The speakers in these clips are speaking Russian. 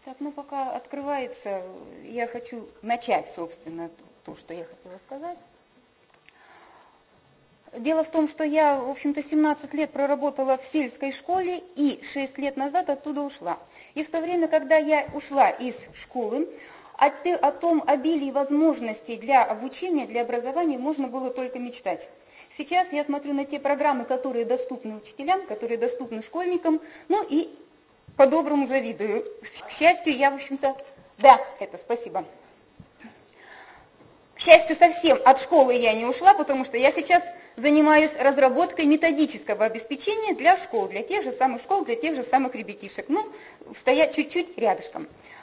Так, ну пока открывается, я хочу начать, собственно, то, что я хотела сказать. Дело в том, что я, в общем-то, 17 лет проработала в сельской школе и 6 лет назад оттуда ушла. И в то время, когда я ушла из школы, о том обилии возможностей для обучения, для образования можно было только мечтать. Сейчас я смотрю на те программы, которые доступны учителям, которые доступны школьникам, ну и по-доброму завидую. К счастью, я, в общем-то, да, это спасибо. К счастью, совсем от школы я не ушла, потому что я сейчас занимаюсь разработкой методического обеспечения для школ, для тех же самых школ, для тех же самых ребятишек. Ну, стоять чуть-чуть рядышком.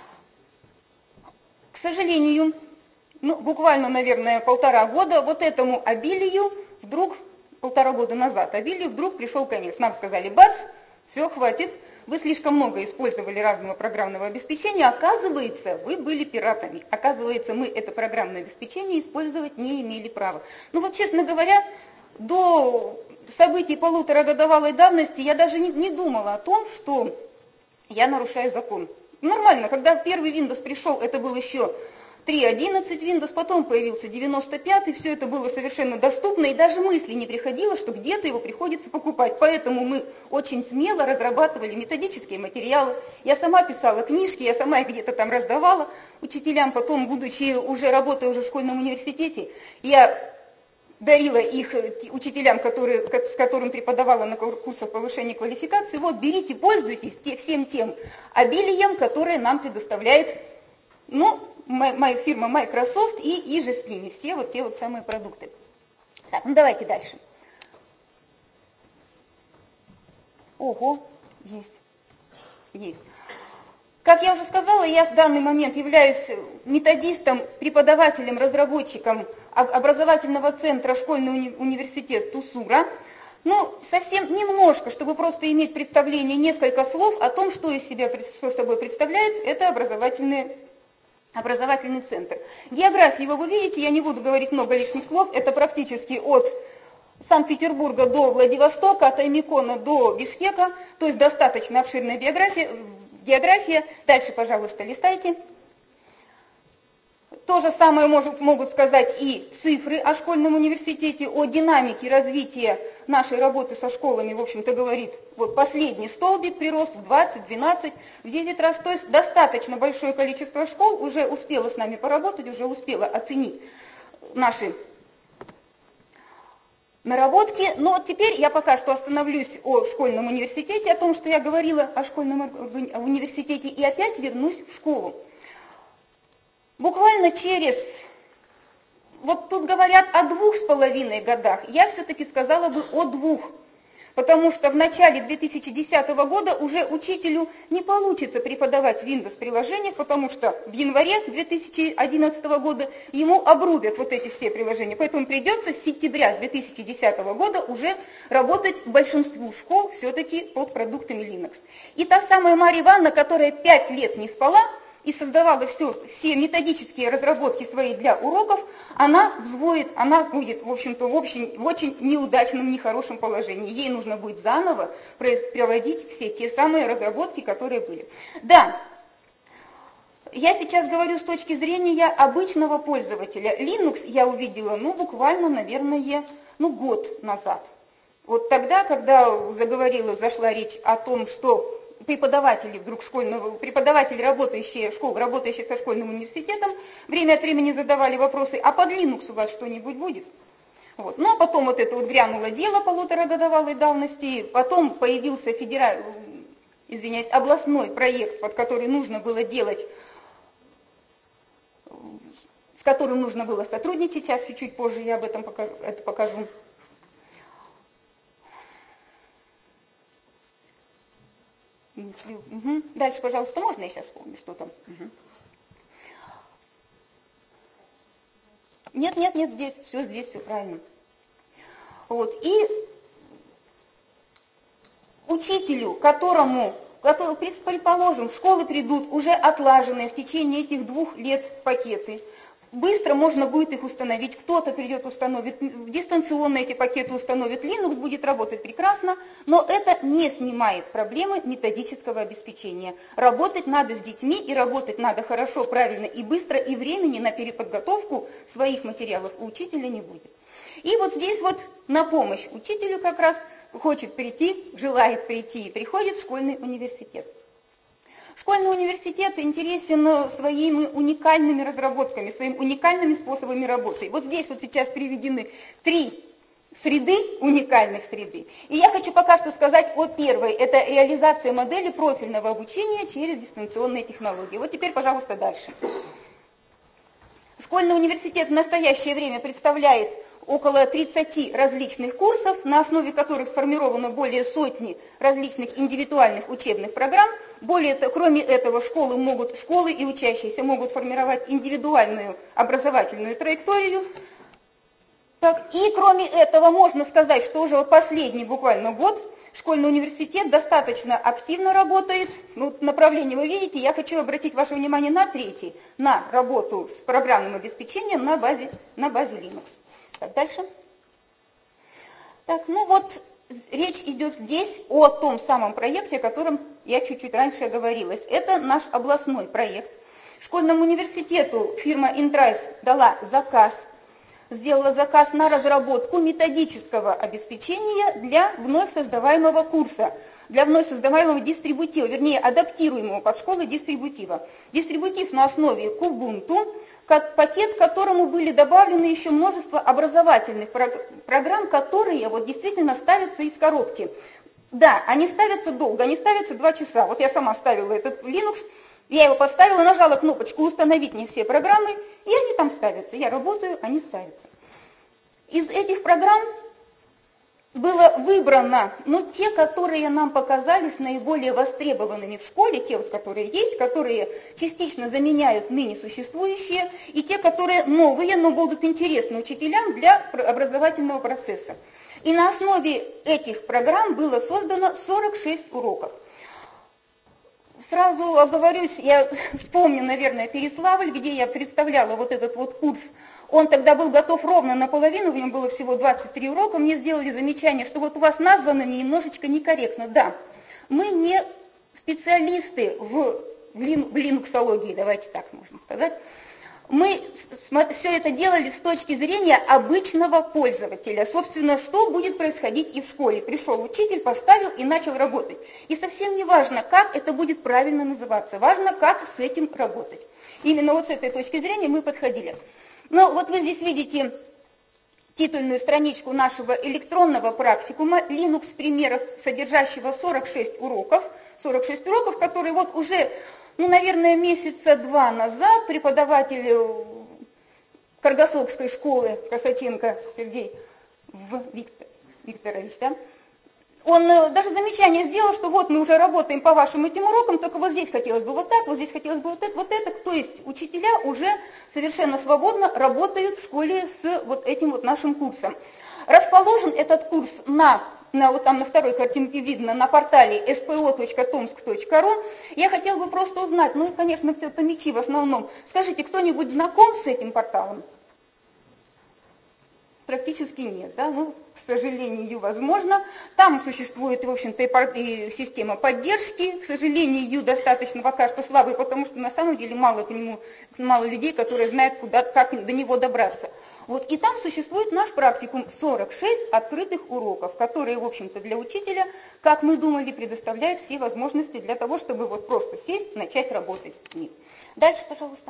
К сожалению, буквально, наверное, 1,5 года вот этому обилию вдруг, 1,5 года назад обилию вдруг пришел конец. Нам сказали, бац, все, хватит. Вы слишком много использовали разного программного обеспечения, оказывается, вы были пиратами. Оказывается, мы это программное обеспечение использовать не имели права. Ну вот, честно говоря, до событий 1,5-годовалой давности я даже не думала о том, что я нарушаю закон. Нормально, когда первый Windows пришел, это был еще 3.11 Windows, потом появился 95-й, все это было совершенно доступно, и даже мысли не приходило, что где-то его приходится покупать. Поэтому мы очень смело разрабатывали методические материалы. Я сама писала книжки, я сама их где-то там раздавала учителям, потом, будучи уже работая в школьном университете, я дарила их учителям, с которым преподавала на курсах повышения квалификации. Вот, берите, пользуйтесь всем тем обилием, которое нам предоставляет, моя фирма Microsoft и же с ними, все вот те вот самые продукты. Так, давайте дальше. Ого, есть. Как я уже сказала, я в данный момент являюсь методистом, преподавателем, разработчиком образовательного центра «Школьный университет ТУСУРа». Совсем немножко, чтобы просто иметь представление, несколько слов о том, что собой представляет это образовательный центр. Географию его вы видите, я не буду говорить много лишних слов, это практически от Санкт-Петербурга до Владивостока, от Аймикона до Бишкека, то есть достаточно обширная география. Дальше, пожалуйста, листайте. То же самое могут сказать и цифры о школьном университете, о динамике развития нашей работы со школами, в общем-то, говорит, вот последний столбик прирост в 20, 12, в 9 раз, то есть достаточно большое количество школ уже успело с нами поработать, уже успело оценить наши наработки, но теперь я пока что остановлюсь о школьном университете, о том, что я говорила о школьном университете, и опять вернусь в школу. Буквально вот тут говорят о 2,5 годах, я все-таки сказала бы о 2, потому что в начале 2010 года уже учителю не получится преподавать в Windows-приложениях, потому что в январе 2011 года ему обрубят вот эти все приложения, поэтому придется с сентября 2010 года уже работать в большинстве школ все-таки под продуктами Linux. И та самая Марья Ивановна, которая 5 лет не спала, и создавала все методические разработки свои для уроков, она взвоет, она будет, в общем-то, в очень неудачном, нехорошем положении. Ей нужно будет заново проводить все те самые разработки, которые были. Да, я сейчас говорю с точки зрения обычного пользователя. Linux я увидела, буквально, наверное, год назад. Вот тогда, когда зашла речь о том, что преподаватели, работающие со школьным университетом, время от времени задавали вопросы, а под Linux у вас что-нибудь будет? Вот. Ну, а потом вот это вот грянуло дело 1,5-годовалой давности, потом появился областной проект, под который нужно было делать, с которым нужно было сотрудничать, сейчас чуть позже я об этом покажу. Дальше, пожалуйста, можно я сейчас вспомню, что там? Нет, здесь все правильно. Вот. И учителю, который, предположим, в школы придут уже отлаженные в течение этих 2 лет пакеты, быстро можно будет их установить. Кто-то придет, установит дистанционно эти пакеты, установит Linux, будет работать прекрасно, но это не снимает проблемы методического обеспечения. Работать надо с детьми, и работать надо хорошо, правильно и быстро, и времени на переподготовку своих материалов у учителя не будет. И вот здесь вот на помощь учителю как раз хочет прийти, желает прийти и приходит школьный университет. Школьный университет интересен своими уникальными разработками, своими уникальными способами работы. Вот здесь вот сейчас приведены 3 среды, уникальных среды. И я хочу пока что сказать о первой. Это реализация модели профильного обучения через дистанционные технологии. Вот теперь, пожалуйста, дальше. Школьный университет в настоящее время представляет около 30 различных курсов, на основе которых сформировано более сотни различных индивидуальных учебных программ. Кроме этого, школы и учащиеся могут формировать индивидуальную образовательную траекторию. Так, и кроме этого, можно сказать, что уже последний буквально год школьный университет достаточно активно работает. Направление вы видите, я хочу обратить ваше внимание на третий, на работу с программным обеспечением на базе Linux. Так, дальше. Так, речь идет здесь о том самом проекте, о котором я чуть-чуть раньше оговорилась. Это наш областной проект. Школьному университету фирма Intrice сделала заказ на разработку методического обеспечения для вновь создаваемого курса, для вновь создаваемого дистрибутива, вернее, адаптируемого под школы дистрибутива. Дистрибутив на основе Kubuntu, как пакет, к которому были добавлены еще множество образовательных программ, которые вот действительно ставятся из коробки. Да, они ставятся долго, они ставятся 2 часа. Вот я сама ставила этот Linux, я его поставила, нажала кнопочку «Установить не все программы», и они там ставятся. Я работаю, они ставятся. Из этих программ было выбрано, те, которые нам показались наиболее востребованными в школе, те, которые есть, которые частично заменяют ныне существующие, и те, которые новые, но будут интересны учителям для образовательного процесса. И на основе этих программ было создано 46 уроков. Сразу оговорюсь, я вспомню, наверное, Переславль, где я представляла вот этот вот курс. Он тогда был готов ровно наполовину, в нем было всего 23 урока. Мне сделали замечание, что вот у вас названо немножечко некорректно. Да, мы не специалисты в линуксологии, давайте так можно сказать. Мы все это делали с точки зрения обычного пользователя. Собственно, что будет происходить и в школе. Пришел учитель, поставил и начал работать. И совсем не важно, как это будет правильно называться. Важно, как с этим работать. Именно вот с этой точки зрения мы подходили. Но вот вы здесь видите титульную страничку нашего электронного практикума Linux примеров, содержащего 46 уроков. 46 уроков, которые вот уже... наверное, месяца 2 назад преподаватель Каргасокской школы Косаченко Сергей Викторович, да, он даже замечание сделал, что вот мы уже работаем по вашим этим урокам, только вот здесь хотелось бы вот так, вот здесь хотелось бы вот это. То есть учителя уже совершенно свободно работают в школе с вот этим вот нашим курсом. Расположен этот курс вот там на второй картинке видно, на портале spo.tomsk.ru. Я хотела бы просто узнать, конечно, все томичи в основном. Скажите, кто-нибудь знаком с этим порталом? Практически нет, да? К сожалению, возможно. Там существует, в общем-то, и система поддержки. К сожалению, достаточно пока что слабый, потому что на самом деле мало людей, которые знают, как до него добраться. Вот, и там существует наш практикум 46 открытых уроков, которые, в общем-то, для учителя, как мы думали, предоставляют все возможности для того, чтобы вот просто сесть, начать работать с ним. Дальше, пожалуйста.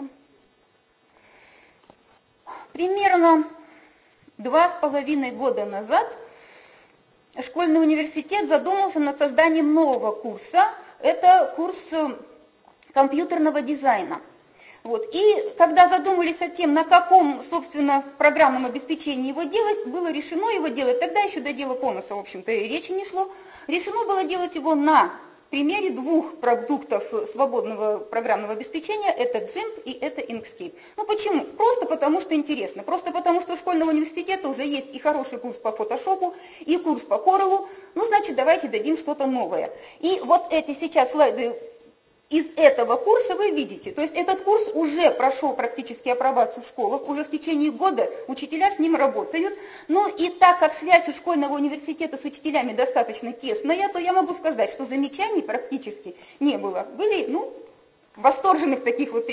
Примерно 2,5 года назад школьный университет задумался над созданием нового курса. Это курс компьютерного дизайна. Вот. И когда задумались о том, на каком, собственно, программном обеспечении его делать, было решено его делать, тогда еще до дела Конуса, в общем-то, и речи не шло, решено было делать его на примере 2 продуктов свободного программного обеспечения, это GIMP и это Inkscape. Почему? Просто потому, что интересно, просто потому, что у школьного университета уже есть и хороший курс по фотошопу, и курс по Corel, значит, давайте дадим что-то новое. И вот эти сейчас слайды из этого курса вы видите. То есть этот курс уже прошел практически апробацию в школах, уже в течение года учителя с ним работают. Ну и так как связь у школьного университета с учителями достаточно тесная, то я могу сказать, что замечаний практически не было. Были, восторженных таких вот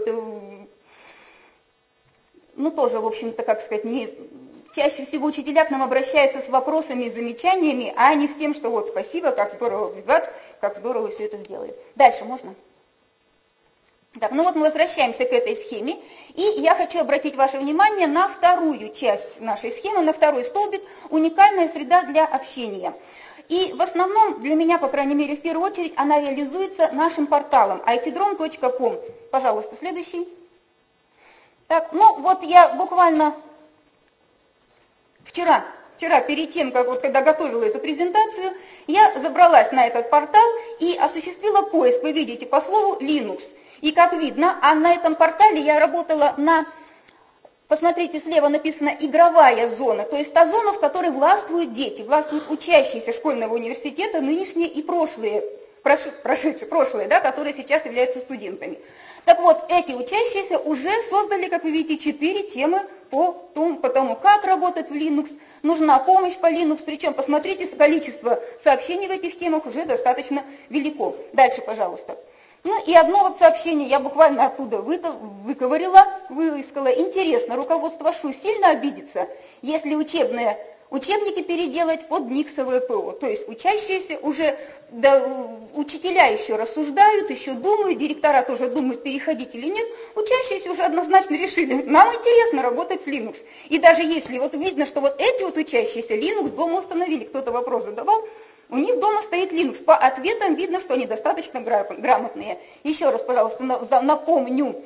тоже, в общем-то, как сказать, не... Чаще всего учителя к нам обращаются с вопросами и замечаниями, а не с тем, что вот спасибо, как здорово, ребят, как здорово вы все это сделали. Дальше можно? Так, мы возвращаемся к этой схеме, и я хочу обратить ваше внимание на вторую часть нашей схемы, на второй столбик «Уникальная среда для общения». И в основном, для меня, по крайней мере, в первую очередь, она реализуется нашим порталом itdrom.com. Пожалуйста, следующий. Так, я буквально вчера, перед тем, когда готовила эту презентацию, я забралась на этот портал и осуществила поиск, вы видите, по слову Linux. И как видно, на этом портале я работала посмотрите, слева написано «игровая зона», то есть та зона, в которой властвуют дети, властвуют учащиеся школьного университета, нынешние и прошлые, которые сейчас являются студентами. Так вот, эти учащиеся уже создали, как вы видите, 4 темы по тому, как работать в Linux, нужна помощь по Linux, причем, посмотрите, количество сообщений в этих темах уже достаточно велико. Дальше, пожалуйста. И одно сообщение я буквально оттуда выковырила, выискала. Интересно, руководство ШУ сильно обидится, если учебники переделать под миксовое ПО. То есть учащиеся уже, учителя еще рассуждают, еще думают, директора тоже думают, переходить или нет. Учащиеся уже однозначно решили, нам интересно работать с Linux. И даже если видно, что эти учащиеся Linux дома установили, кто-то вопрос задавал, у них дома стоит Linux. По ответам видно, что они достаточно грамотные. Еще раз, пожалуйста, напомню.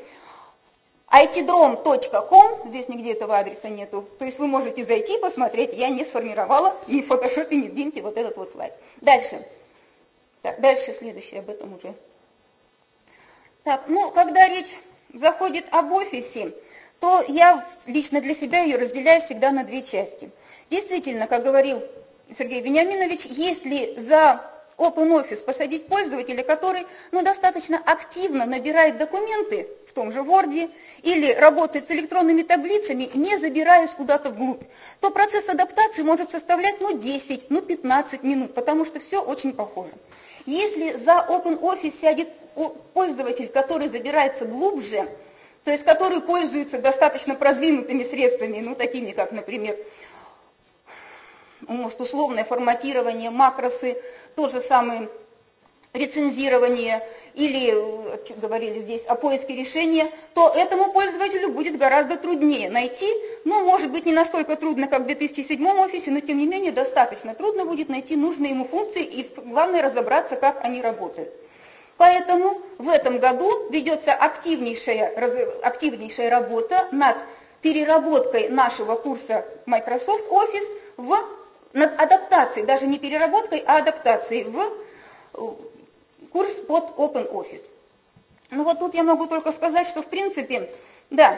itdrom.com, здесь нигде этого адреса нету. То есть вы можете зайти, посмотреть. Я не сформировала ни в фотошопе, ни в Гимпе этот слайд. Дальше. Так, дальше следующее об этом уже. Так, когда речь заходит об офисе, то я лично для себя ее разделяю всегда на 2 части. Действительно, как говорил Сергей Вениаминович, если за OpenOffice посадить пользователя, который достаточно активно набирает документы в том же Word или работает с электронными таблицами, не забираясь куда-то вглубь, то процесс адаптации может составлять 10, 15 минут, потому что все очень похоже. Если за OpenOffice сядет пользователь, который забирается глубже, то есть который пользуется достаточно продвинутыми средствами, такими как, например, может, условное форматирование, макросы, то же самое рецензирование или, говорили здесь, о поиске решения, то этому пользователю будет гораздо труднее найти, может быть, не настолько трудно, как в 2007 офисе, но, тем не менее, достаточно трудно будет найти нужные ему функции и, главное, разобраться, как они работают. Поэтому в этом году ведется активнейшая работа над переработкой нашего курса Microsoft Office над адаптацией, даже не переработкой, а адаптацией в курс под OpenOffice. Тут я могу только сказать, что в принципе, да,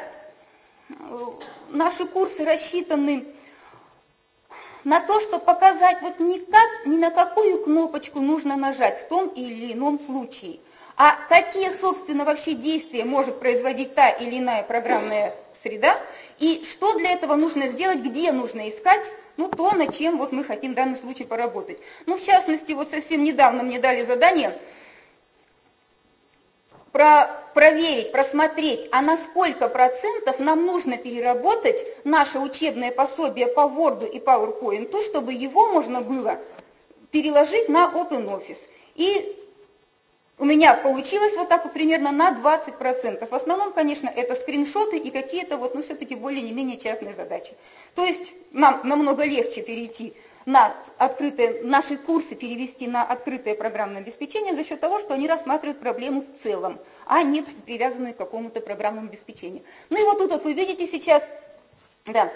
наши курсы рассчитаны на то, чтобы показать ни на какую кнопочку нужно нажать в том или ином случае, а какие, собственно, вообще действия может производить та или иная программная среда, и что для этого нужно сделать, где нужно искать, то, над чем мы хотим в данном случае поработать. В частности, совсем недавно мне дали задание проверить, просмотреть, а на сколько процентов нам нужно переработать наше учебное пособие по Word и PowerPoint, чтобы его можно было переложить на OpenOffice. И у меня получилось примерно на 20%. В основном, конечно, это скриншоты и какие-то все-таки более-менее частные задачи. То есть нам намного легче перейти на наши курсы перевести на открытое программное обеспечение за счет того, что они рассматривают проблему в целом, а не привязанную к какому-то программному обеспечению. И тут вы видите сейчас, да,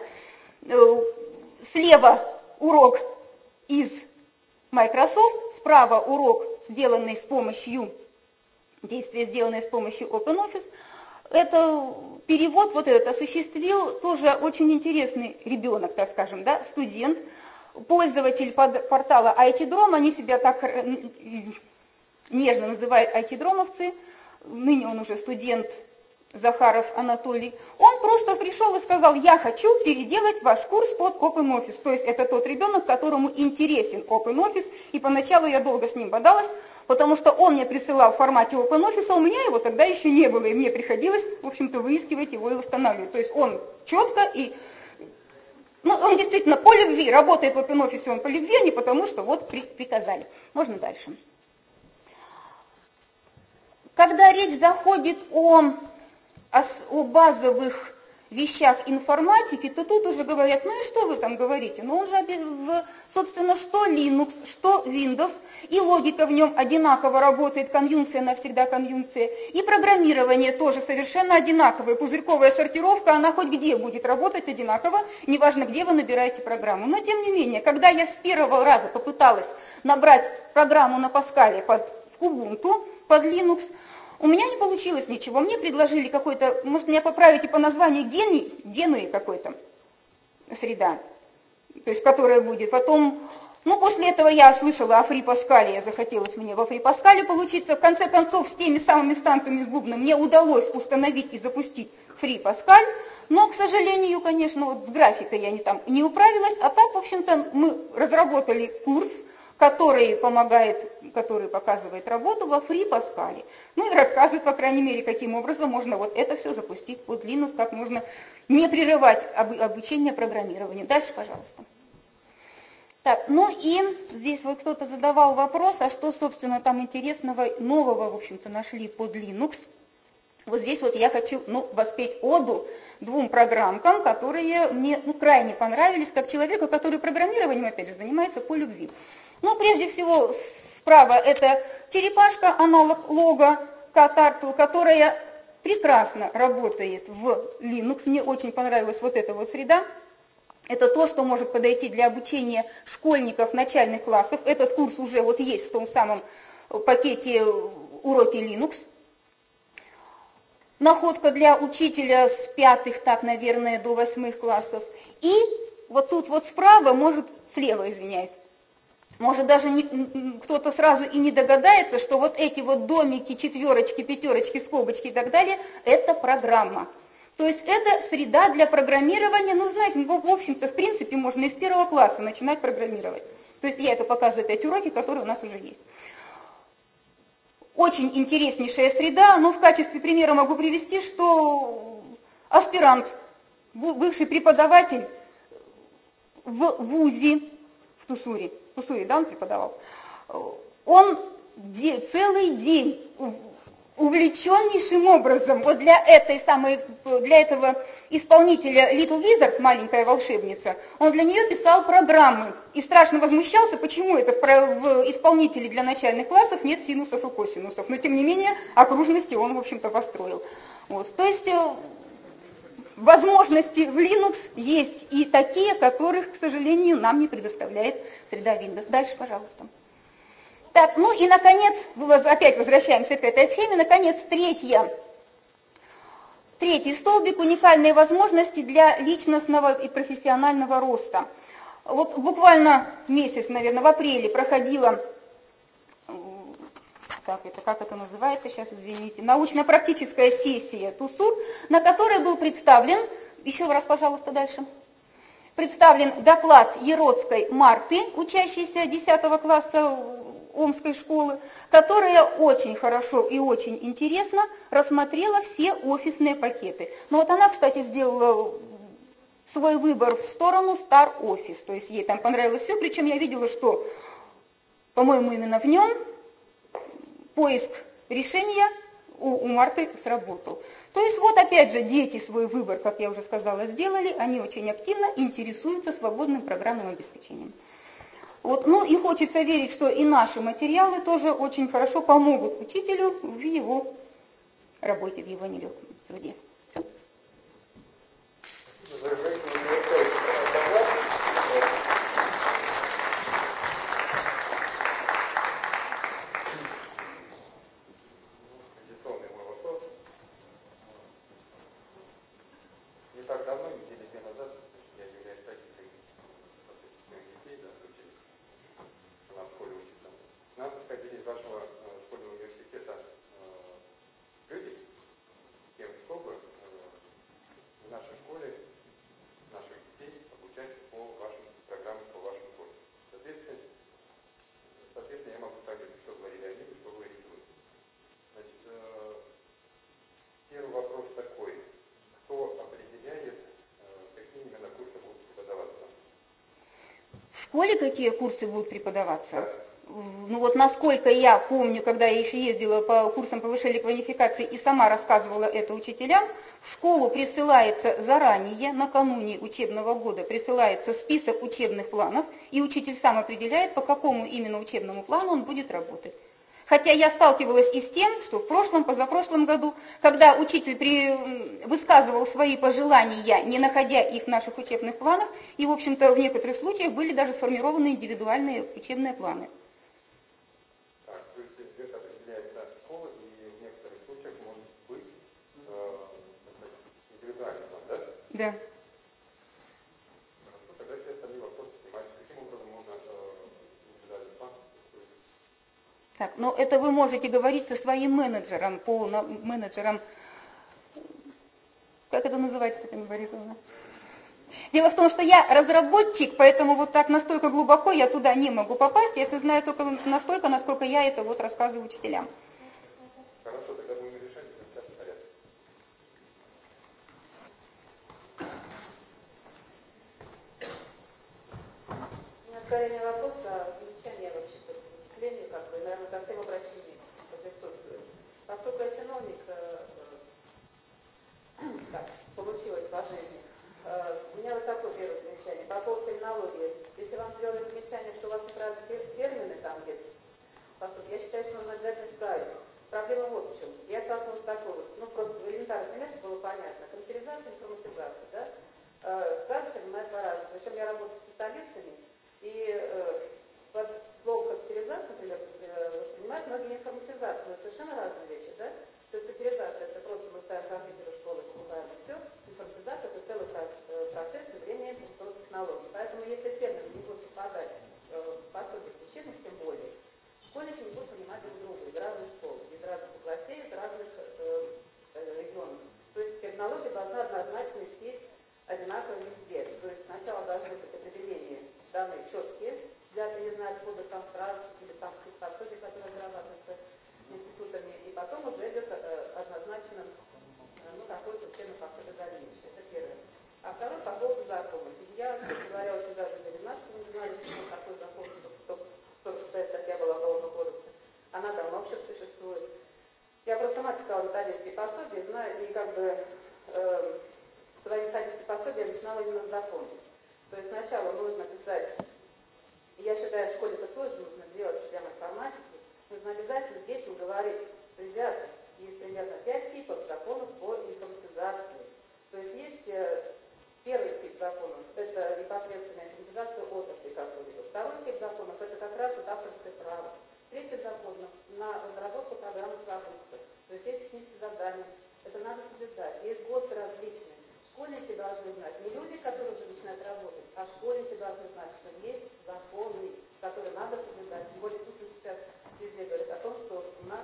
слева урок из Microsoft, справа урок, сделанный с помощью, действие, сделанное с помощью OpenOffice. Это перевод этот осуществил тоже очень интересный ребенок, так скажем, да, студент, пользователь портала itdrom. Они себя так нежно называют IT-дромовцы, ныне он уже студент Захаров Анатолий, он просто пришел и сказал: я хочу переделать ваш курс под OpenOffice. То есть это тот ребенок, которому интересен OpenOffice, и поначалу я долго с ним бодалась, потому что он мне присылал в формате OpenOffice, а у меня его тогда еще не было, и мне приходилось, в общем-то, выискивать его и устанавливать. То есть он четко и... Ну, он действительно по любви, работает в OpenOffice, он по любви, а не потому, что вот приказали. Можно дальше. Когда речь заходит о базовых вещах информатики, то тут уже говорят: ну и что вы там говорите? Ну он же, собственно, что Linux, что Windows, и логика в нем одинаково работает, конъюнкция навсегда конъюнкция, и программирование тоже совершенно одинаковое. Пузырьковая сортировка, она хоть где будет работать одинаково, неважно, где вы набираете программу. Но тем не менее, когда я с первого раза попыталась набрать программу на Паскале под Ubuntu, под Linux, у меня не получилось ничего. Мне предложили какой-то, может, меня поправите по названию, Генуи какой-то среда, то есть которая будет. Потом, ну, после этого я слышала о Фри Паскале, захотелось мне во Фри Паскале получиться. В конце концов, с теми самыми станциями с бубном мне удалось установить и запустить Фри Паскаль, но, к сожалению, конечно, вот с графикой я не управилась, а так, в общем-то, мы разработали курс, который показывает работу во Фри Паскале. Ну и рассказывает, по крайней мере, каким образом можно вот это все запустить под Linux, как можно не прерывать обучение программированию. Дальше, пожалуйста. Так, ну и здесь вот кто-то задавал вопрос, а что, собственно, там интересного, нового, в общем-то, нашли под Linux. Вот здесь вот я хочу, воспеть оду двум программкам, которые мне крайне понравились, как человеку, который программированием, опять же, занимается по любви. Ну, прежде всего, справа это черепашка, аналог лого KTurtle, которая прекрасно работает в Linux. Мне очень понравилась вот эта вот среда. Это то, что может подойти для обучения школьников начальных классов. Этот курс уже вот есть в том самом пакете уроки Linux. Находка для учителя с 5, так, наверное, до 8 классов. И вот тут вот справа, слева, извиняюсь, может даже кто-то сразу и не догадается, что вот эти вот домики, четверочки, пятерочки, скобочки и так далее, это программа. То есть это среда для программирования, знаете, в общем-то, в принципе, можно из 1 класса начинать программировать. То есть я это показываю, 5 уроки, которые у нас уже есть. Очень интереснейшая среда, но в качестве примера могу привести, что аспирант, бывший преподаватель в ВУЗе, в Тусуре, да, он преподавал, он целый день увлеченнейшим образом вот для этого исполнителя Little Wizard, маленькая волшебница, он для нее писал программы и страшно возмущался, почему это в исполнителе для начальных классов нет синусов и косинусов, но тем не менее окружности он, в общем-то, построил. Вот. То есть возможности в Linux есть и такие, которых, к сожалению, нам не предоставляет среда Windows. Дальше, пожалуйста. Так, ну и, наконец, опять возвращаемся к этой схеме, наконец, третий столбик – уникальные возможности для личностного и профессионального роста. Вот буквально месяц, наверное, в апреле проходила, как это называется сейчас, извините, научно-практическая сессия ТУСУР, на которой был представлен, еще раз, пожалуйста, дальше, представлен доклад Ероцкой Марты, учащейся 10 класса Омской школы, которая очень хорошо и очень интересно рассмотрела все офисные пакеты. Но вот она, кстати, сделала свой выбор в сторону Star Office, то есть ей там понравилось все, причем я видела, что, по-моему, именно в нем поиск решения у Марты сработал. То есть вот опять же дети свой выбор, как я уже сказала, сделали, они очень активно интересуются свободным программным обеспечением. Вот, ну и хочется верить, что и наши материалы тоже очень хорошо помогут учителю в его работе, в его нелегком труде. Все. Не так давно, недели 2 назад, я являюсь родителем детей, да, учились, к нам в школе учатся. К нам приходили из вашего школьного В школе какие курсы будут преподаваться? Ну вот насколько я помню, когда я еще ездила по курсам повышения квалификации и сама рассказывала это учителям, в школу присылается заранее, накануне учебного года присылается список учебных планов, и учитель сам определяет, по какому именно учебному плану он будет работать. Хотя я сталкивалась и с тем, что в прошлом, позапрошлом году, когда учитель высказывал свои пожелания, не находя их в наших учебных планах, и, в общем-то, в некоторых случаях были даже сформированы индивидуальные учебные планы. Так, то есть это определяется от школы, и в некоторых случаях может быть индивидуальный план, да? Да. Хорошо, тогда все остальные вопросы снимаются. Каким образом можно индивидуальный план? Так, но это вы можете говорить со своим менеджером, менеджером, как это называется, Татьяна Борисовна? Дело в том, что я разработчик, поэтому вот так настолько глубоко я туда не могу попасть, я все знаю только настолько, насколько я это вот рассказываю учителям. Хорошо, тогда будем решать, сейчас в порядке. У меня скорее не вопрос, а замечание вообще-то к выступлению, как бы, наверное, ко всем обращениям, что присутствует. Поскольку я чиновник, так, получилось по жизни, у меня вот такое первое замечание. По поводу терминологии. Если вам сделали замечание, что у вас разные термины там где-то, поскольку я считаю, что нужно обязательно исправить. Проблема вот в чем. Я столкнулась с такой вот, ну просто элементарный пример, чтобы было понятно. Компьютеризация, информатизация, да? Каждый понимает по-разному. Причем я работаю с специалистами, и под словом компьютеризация, например, воспринимают многие информатизацию. Это совершенно разные вещи, да? То есть компьютеризация это просто мы ставим компьютер в школу, покупаем и все. Информатизация это целый процесс внедрения информационных технологий. Поэтому если термин не будет совпадать в пособиях учебных, тем более, школьники не будут понимать друг друга из разных школ, из разных областей, из разных регионов. То есть терминология должна однозначно идти одинаково везде. То есть сначала должны быть определения данные четкие, взятые, не знаю, откуда там сразу, или там какие-то пособия, которые разрабатываются институтами, и потом уже идет однозначно какое-то учебное пособие дальнейшее. Это первое. А второе по поводу закона. Я, говоря, очень даже за 19 не знали, что такой закон, только статья была Уголовного кодекса. Она давно вообще существует. Я просто сама писала методические пособия, знаю, и как бы свои методические пособия я начинала именно с закона. То есть сначала нужно писать, и я считаю, в школе это тоже нужно делать, прямо информатику, нужно обязательно детям говорить, ребята, есть примерно 5 типов законов по информатизации. То есть первый тип законов, это непосредственная информатизация отрасли какой-либо. Второй тип законов, это как раз вот авторское право. Третий закон на разработку программы продуктов. То есть есть технические задания. Это надо соблюдать. Есть ГОСТы различные. Школьники должны знать, не люди, которые уже начинают работать, а школьники должны знать, что есть законы, которые надо соблюдать. Тем более тут сейчас везде говорят о том, что у нас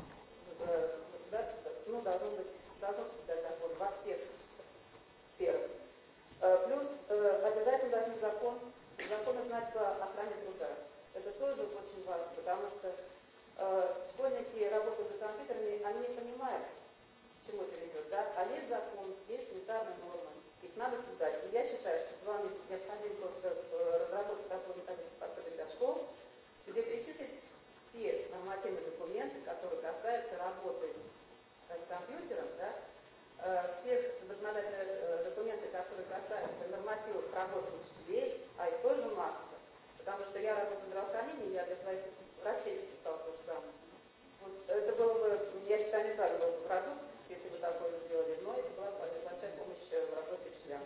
государство должно соблюдать закон во всех сферах. Плюс обязательно должны законы знать по охране труда. Это тоже очень важно, потому что школьники, работают за компьютерами, они не понимают, к чему это ведет, да? А есть закон, есть санитарные нормы, их надо соблюдать. И я считаю, что с вами необходимо просто разработать такой методический подход для школ, где перечислить все нормативные документы, которые касаются работы с компьютером, да? Все законодательные документы, которые касаются нормативов работы учителей, а их тоже масса. Потому что я работаю в здравоохранении, я для своих врачей писала то же самое. Вот, это было бы, я считаю, неправильно был бы продукт, если бы такое сделали, но это была бы большая помощь в работе учителям.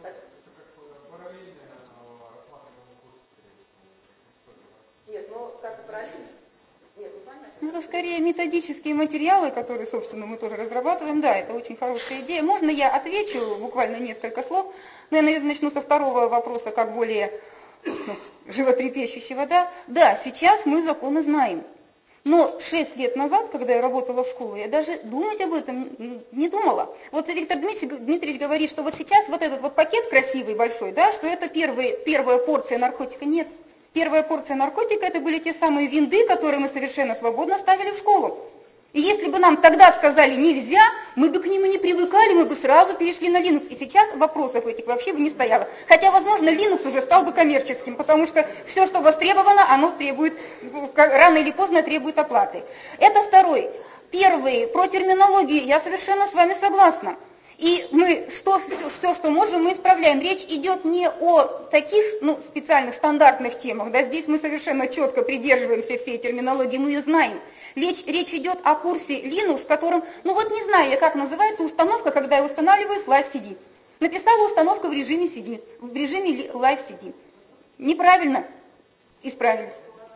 Нет, ну как параллельно? Нет, ну понятно. Ну, это скорее методические материалы, которые, собственно, мы тоже разрабатываем. Да, это очень хорошая идея. Можно я отвечу буквально несколько слов? Наверное, начну со второго вопроса, как более животрепещущего. Да, сейчас мы законы знаем. Но 6 лет назад, когда я работала в школе, я даже думать об этом не думала. Вот Виктор Дмитриевич говорит, что вот сейчас вот этот вот пакет красивый, большой, да, что это первая порция наркотика. Нет. Первая порция наркотика это были те самые винды, которые мы совершенно свободно ставили в школу. И если бы нам тогда сказали нельзя, мы бы к ним и не привыкали, знали, мы бы сразу перешли на Linux. И сейчас вопросов этих вообще бы не стояло. Хотя, возможно, Linux уже стал бы коммерческим, потому что все, что востребовано, оно требует, рано или поздно требует оплаты. Это второй. Первый, про терминологию, я совершенно с вами согласна. И мы все, что можем, мы исправляем. Речь идет не о таких специальных стандартных темах. Да, здесь мы совершенно четко придерживаемся всей терминологии, мы ее знаем. Речь идет о курсе Linux, в котором, не знаю я, как называется установка, когда я устанавливаю с Live CD. Написала установка в режиме CD, в режиме Live CD. Неправильно. Исправились.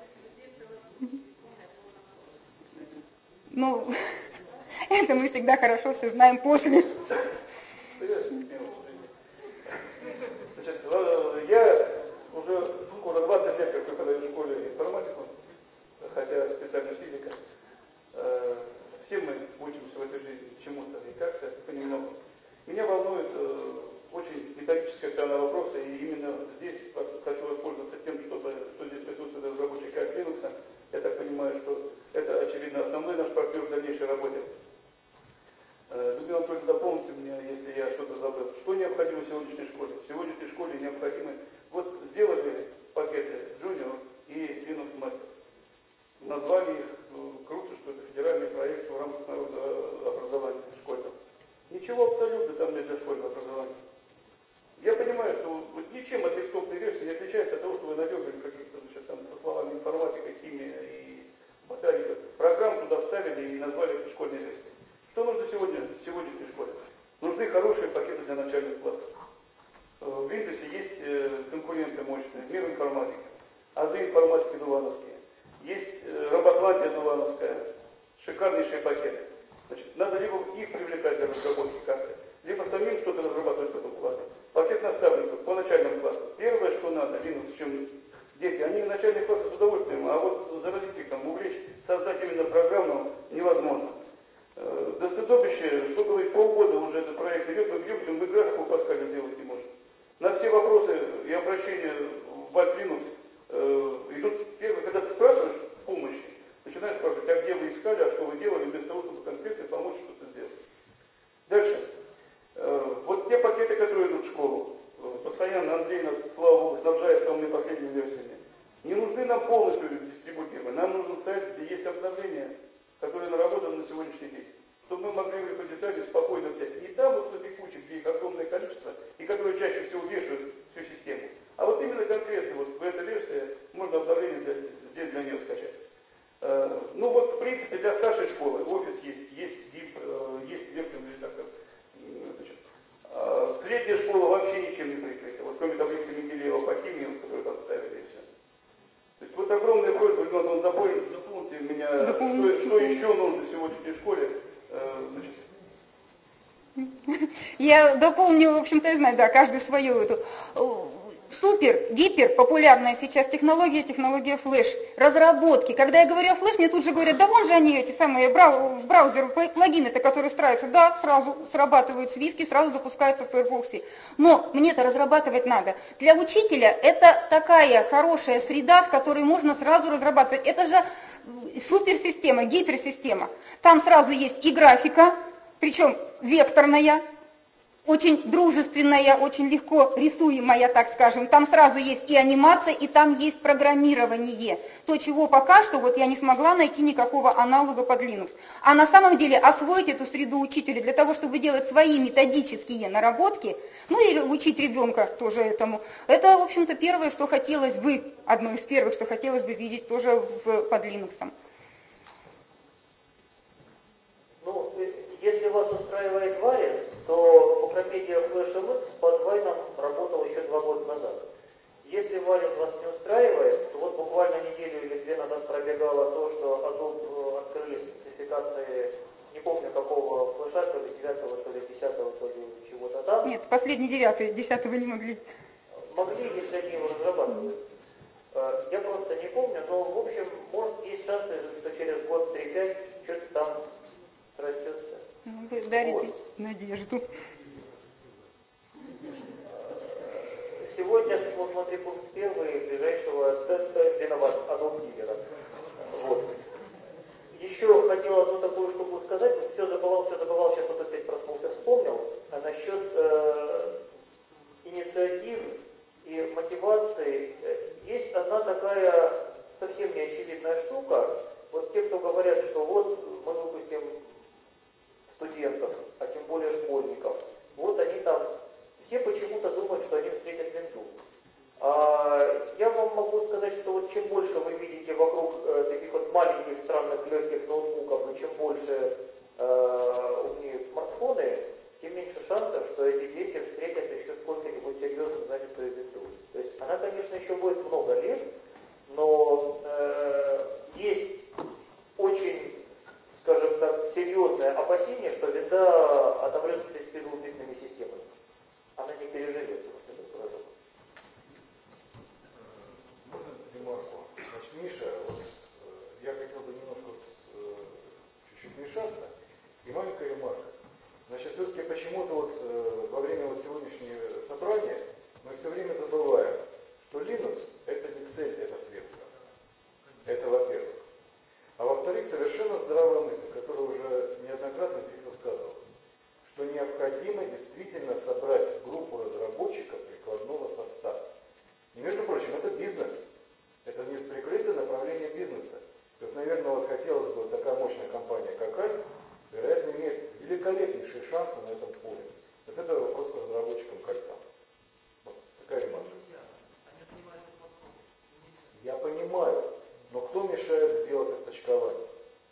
Это мы всегда хорошо все знаем после. Значит, я уже скоро 20 лет как преподаю в школе информатику, хотя специальность физика. Все мы учимся в этой жизни чему-то и как-то понемногу. Меня волнует очень методическая сторона вопроса, и именно здесь хочу воспользоваться тем, что здесь присутствует разработчик от Linux. Я так понимаю, что это, очевидно, основной наш партнер в дальнейшей работе. Людмила Анатольевна, дополните меня, если я что-то забыл. Что необходимо в сегодняшней школе? В сегодняшней школе необходимо... Вот сделали пакеты Junior и Linux Master. Назвали их, круто, что это федеральный проект в рамках народного образования школьного. Ничего абсолютно там нет для школьного образования. Я понимаю, что ничем от десктопной версии не отличается от того, что вы надергали каких-то, там, со словами информатика, химия и ботаника. Программу туда вставили и назвали это школьной версией. Что нужно сегодня в сегодняшней школе? Нужны хорошие пакеты для начальных классов. В Windows есть конкуренты мощные, Мир информатики, Азы информатики Дувановские, есть Роботландия Дувановская, шикарнейшие пакеты. Значит, надо либо их привлекать для разработки как-то, либо самим что-то разрабатывать в этом плане. Пакет наставников по начальным классам. Первое, что надо, Linux, чем дети, они начальные классы с удовольствием, а вот заразить их там, увлечь, создать именно программу невозможно. До стыдобища, что говорить, полгода уже этот проект идет, мы графику в Паскале делать не можем. На все вопросы и обращения в Alt Linux идут первые, когда ты спрашиваешь помощи, начинаешь спрашивать, а где вы искали, а что вы делали, вместо того, чтобы конкретно помочь что-то сделать. Дальше. Вот те пакеты, которые идут в школу, постоянно Андрей нас, слава богу, снабжает самыми последними версиями. Не нужны нам полностью дистрибутивы, нам нужен сайт, где есть обновления, которые наработаны на сегодняшний день, чтобы мы могли в репозитории спокойно взять. Не там вот эти кучи, где их огромное количество, и которые чаще всего вешают всю систему, а вот именно конкретно вот в этой версии можно обновление для нее скачать. В принципе, для старшей школы офис есть GIMP, есть веб-библиотека. Средняя школа вообще ничем не прикрыта, вот кроме таблицы Менделеева по химии, которую там ставили и все. То есть вот огромная просьба, Людмила, дополните меня, что еще нужно в сегодняшней школе. Я дополню, в общем-то, я знаю, да, каждый свою эту. Гипер популярная сейчас технология флеш, разработки. Когда я говорю о флеш, мне тут же говорят, да вон же они, эти самые браузеры, плагины-то, которые встраиваются, да, сразу срабатывают свивки, сразу запускаются в Firefox. Но мне-то разрабатывать надо. Для учителя это такая хорошая среда, в которой можно сразу разрабатывать. Это же суперсистема, гиперсистема. Там сразу есть и графика, причем векторная, очень дружественная, очень легко рисуемая, так скажем. Там сразу есть и анимация, и там есть программирование. То, чего пока что вот я не смогла найти никакого аналога под Linux. А на самом деле освоить эту среду учителя для того, чтобы делать свои методические наработки, и учить ребенка тоже этому, это, в общем-то, первое, что хотелось бы, одно из первых, что хотелось бы видеть тоже под Linux. Если вас устраивает Варя, то Микропедия FlashMX под Вайном работала еще 2 года назад. Если Варя вас не устраивает, то вот буквально неделю или 2 назад пробегало то, что Adobe открыли спецификации, не помню какого флеша, то ли 9-го, то ли 10-го, то ли чего-то там. Нет, последний 9-й, 10-го не могли. Могли, если они его разрабатывают. Я просто не помню, но в общем, может, есть шансы, что через год 3-5 что-то там растется. Вы дарите надежду. Сегодня, смотри, пункт 1 ближайшего Adobe дилера. Вот. Еще хотел одну такую штуку сказать, все забывал, сейчас вот опять проснулся, вспомнил. насчет инициатив и мотивации. Есть одна такая совсем неочевидная штука. Вот те, кто говорят, что вот мы выпустим студентов, а тем более школьников, вот они там, все почему-то думают, что они встретят винду. Я вам могу сказать, что вот чем больше вы видите вокруг таких вот маленьких, странных, легких ноутбуков, и чем больше у них смартфоны, тем меньше шансов, что эти дети встретят еще сколько-нибудь серьезно занятую винду. То есть она, конечно, еще будет много лет, но есть очень, скажем так, серьезное опасение, что винда отомрет перед безупречными системами. Она не переживет. Ремарку. Значит, Миша, вот, я хотел бы немножко чуть-чуть вмешаться. И маленькая ремарка. Значит, все-таки почему-то вот во время вот сегодняшнего собрания мы все время забываем, что Linux это не цель, это средство. Это во-первых. А во-вторых, совершенно здравая мысль, которая уже неоднократно здесь высказывалась, что необходимо действительно собрать группу разработчиков прикладного состава. И, между прочим, это бизнес. Это не прикрытое направление бизнеса. То есть, наверное, вот хотелось бы вот такая мощная компания, как Аль, вероятно, имеет великолепнейшие шансы на этом поле. Вот это вопрос к разработчикам кольца. Вот такая ремарка. Я понимаю, но кто мешает сделать это точкование?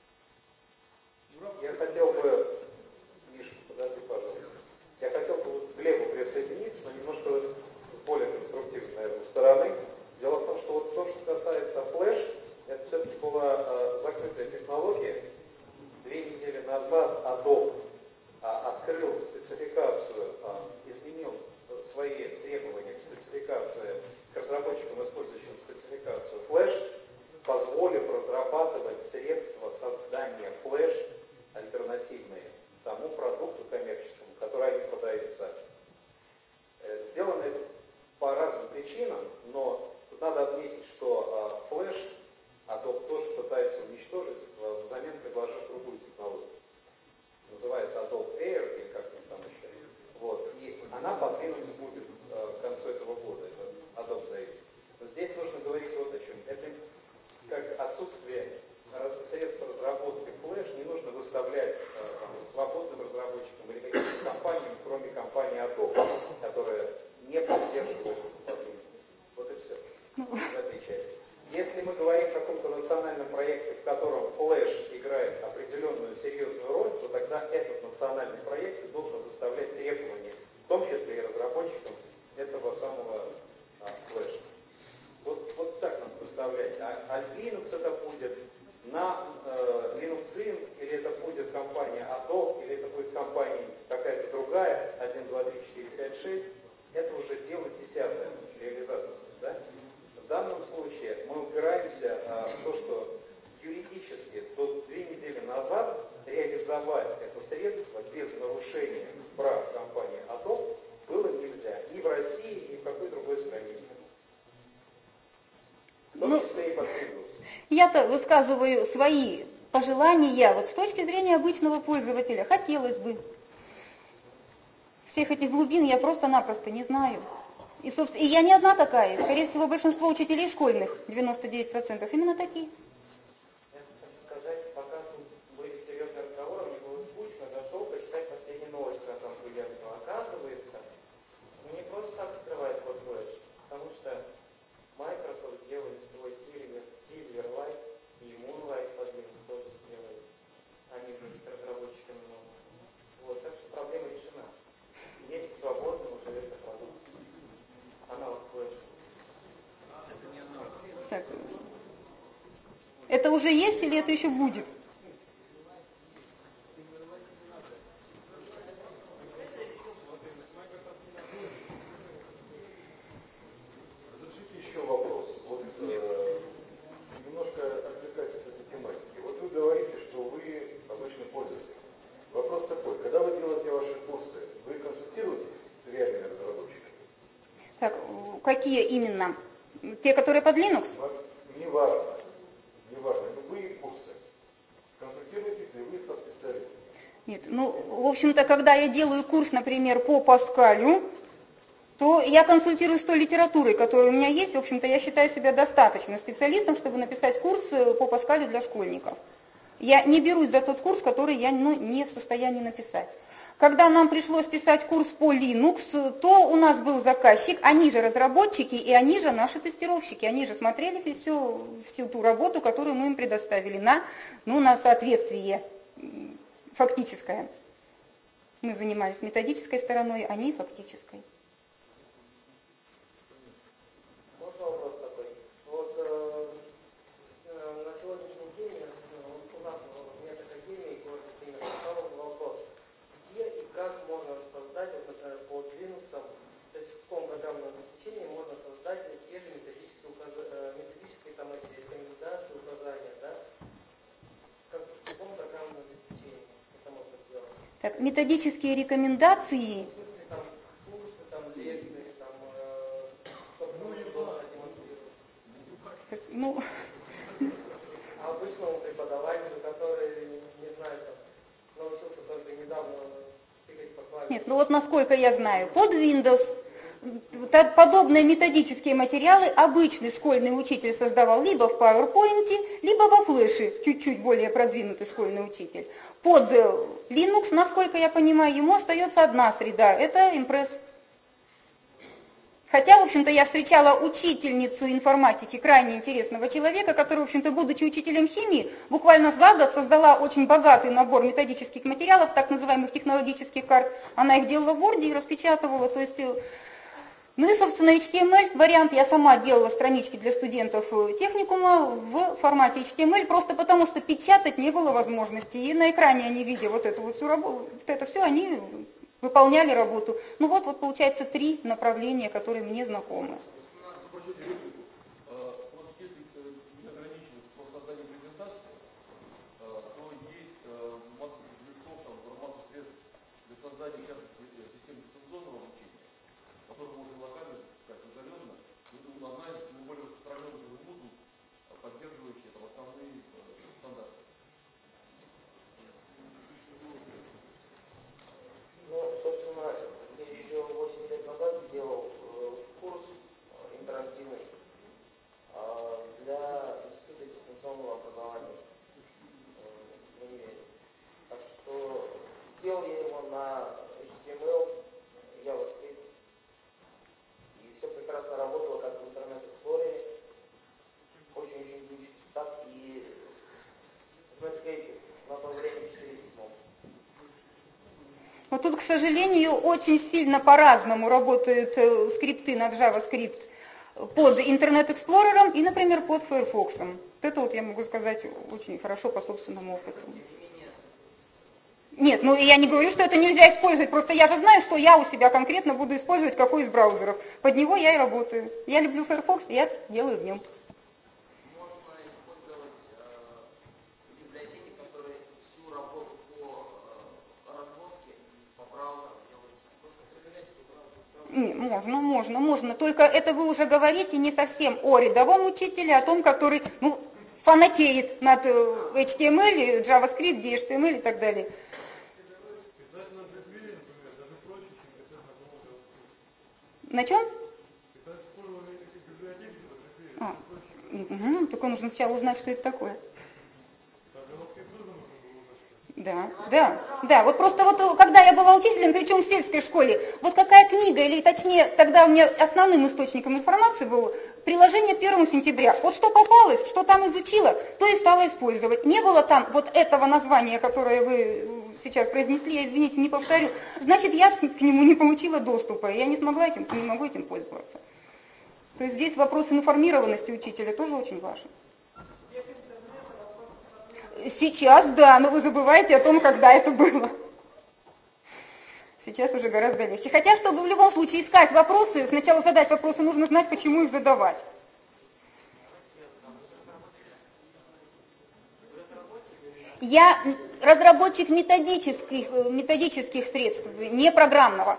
Я хотел бы, Миша, подожди, пожалуйста. Я хотел бы вот к Глебу присоединиться, но немножко с более конструктивной, наверное, стороны. Дело в том, что вот то, что касается флеш, это все-таки была закрытая технология. 2 недели назад Adobe открыл спецификацию, изменил свои требования к спецификации, к разработчикам, использующим спецификацию флеш, позволив разрабатывать средства создания флеш альтернативные тому продукту коммерческому, который они продают сами. Сделано это по разным причинам, но тут надо отметить, что флеш Adobe тоже пытается уничтожить, взамен предложив другую технологию. Называется Adobe Air, или как-нибудь там еще. Вот. И она подвинута будет к концу этого года, это Adobe заявит. Но здесь нужно говорить вот о чем. Это как отсутствие средств разработки флеш не нужно выставлять свободным разработчикам или каким-то компаниям, кроме компании Adobe, которая не поддерживает подвинку. Вот и все в этой части. Если мы говорим о каком-то национальном проекте, в котором флеш играет определенную серьезную роль, то тогда этот национальный проект должен выставлять требования, в том числе и разработчикам этого самого флеша. Вот так надо выставлять. А Linux это будет на Linux Inc., или это будет компания Adobe, или это будет компания какая-то другая, 1, 2, 3, 4, 5, 6, это уже дело 10-е, реализация. Да? В данном случае мы упираемся в то, что юридически до 2 недели назад реализовать это средство без нарушения прав компании Adobe было нельзя ни в России, ни в какой другой стране. В том числе и под Windows. Я-то высказываю свои пожелания, вот с точки зрения обычного пользователя, хотелось бы. Всех этих глубин я просто-напросто не знаю. И, собственно, и я не одна такая. Скорее всего, большинство учителей школьных, 99%, именно такие. Сказать, пока тут были серьезные разговоры, мне было скучно, зашел почитать последние новости, как там были. Оказывается, не просто так открывает код флеш, потому что Microsoft сделали свой Silverlight и Moonlight под Linux тоже сделали. Они же с разработчиками могут. Вот, так что проблема решена. Есть свободный уже этот продукт. Аналог флеш. Так. Это уже есть или это еще будет? Разрешите еще вопрос. Вот немножко отвлекаясь от этой тематики. Вот вы говорите, что вы обычный пользователь. Вопрос такой, когда вы делаете ваши курсы, вы консультируетесь с реальными разработчиками? Так, какие именно? Те, которые под Linux? Неважно. Любые курсы. Консультируетесь ли вы со специалистами? Нет, ну, в общем-то, когда я делаю курс, например, по Паскалю, то я консультируюсь с той литературой, которая у меня есть. В общем-то, я считаю себя достаточно специалистом, чтобы написать курс по Паскалю для школьников. Я не берусь за тот курс, который я не в состоянии написать. Когда нам пришлось писать курс по Linux, то у нас был заказчик, они же разработчики и они же наши тестировщики. Они же смотрели всю ту работу, которую мы им предоставили на соответствие фактическое. Мы занимались методической стороной, они фактической. Можно вопрос такой? Вот на сегодняшний день у нас в медакадемии города Кемерово стал вопрос, где и как можно создать, вот, например, под Linux, то есть в каком программном обеспечении можно создать те же методические там эти рекомендации, указания, да? Как в каком программном обеспечении это можно сделать? Так, методические рекомендации. В смысле там курсы, там лекции, там чтобы можно демонстрировать. Ну, А обычному преподавателю, который, не знаю, там, научился только недавно тыкать по клавишам. нет, ну вот насколько я знаю, под Windows подобные методические материалы обычный школьный учитель создавал либо в PowerPoint, либо во флеше, чуть-чуть более продвинутый школьный учитель. Под Linux, насколько я понимаю, ему остается одна среда, это Impress. Хотя, в общем-то, я встречала учительницу информатики, крайне интересного человека, которая, в общем-то, будучи учителем химии, буквально за год создала очень богатый набор методических материалов, так называемых технологических карт. Она их делала в Word и распечатывала. То есть, ну и, собственно, HTML вариант. Я сама делала странички для студентов техникума в формате HTML, просто потому что печатать не было возможности. И на экране они, видя вот эту всю работу, вот это все, они выполняли работу. Ну вот получается 3 направления, которые мне знакомы. Ну, собственно, я еще 8 лет назад делал курс интерактивный для Института дистанционного образования в универе. Так что делал я его на HTML, JavaScript, и все прекрасно работало как в интернет-эксплорере, очень-очень глючит, так и в Netscape на то время 4.7. Но тут, к сожалению, очень сильно по-разному работают скрипты на JavaScript под интернет-эксплорером и, например, под Firefox. Вот это вот я могу сказать очень хорошо по собственному опыту. Нет, ну я не говорю, что это нельзя использовать, просто я же знаю, что я у себя конкретно буду использовать какой из браузеров. Под него я и работаю. Я люблю Firefox, я делаю в нем. Можно использовать библиотеки, которые всю работу по разработке по браузерам делаются. Можно. Только это вы уже говорите не совсем о рядовом учителе, о том, который фанатеет над HTML, JavaScript, DHTML и так далее. На чем? Только нужно сначала узнать, что это такое. Да. Вот просто вот когда я была учителем, причем в сельской школе, вот какая книга, или точнее, тогда у меня основным источником информации было приложение 1 сентября. Вот что попалось, что там изучила, то и стала использовать. Не было там вот этого названия, которое вы сейчас произнесли, я, извините, не повторю. Значит, я к нему не получила доступа, я не могу этим пользоваться. То есть здесь вопрос информированности учителя тоже очень важен. Сейчас, да, но вы забываете о том, когда это было. Сейчас уже гораздо легче. Хотя, чтобы в любом случае искать вопросы, сначала задать вопросы, нужно знать, почему их задавать. Я разработчик методических средств, не программного.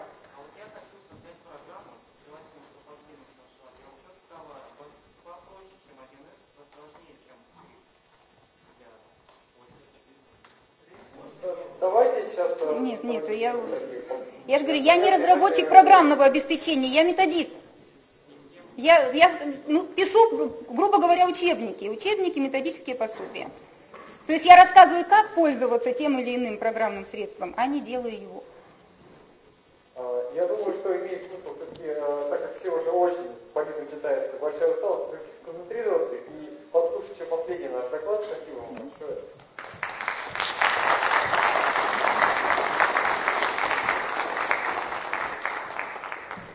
Давайте сейчас... Нет. Нет, я же говорю, я не разработчик программного обеспечения, я методист. Я пишу, грубо говоря, учебники, методические пособия. То есть я рассказываю, как пользоваться тем или иным программным средством, а не делаю его. Я думаю, что имеет смысл все-таки, так как все уже очень по ним читают, большая усталость, сконцентрироваться и послушать еще последний наш доклад.